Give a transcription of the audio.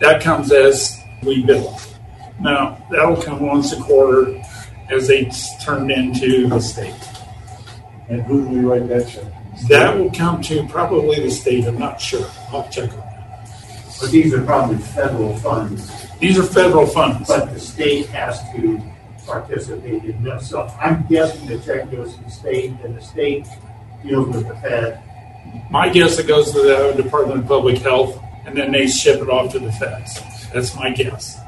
That comes as we bill. Now, that'll come once a quarter as they turn into the state. And who do we write that check? That will come to probably the state. I'm not sure. I'll check on that. But these are probably federal funds. These are federal funds. But the state has to participate in this. So I'm guessing the check goes to the state, and the state deals with the Fed. My guess it goes to the Department of Public Health, and then they ship it off to the feds. That's my guess.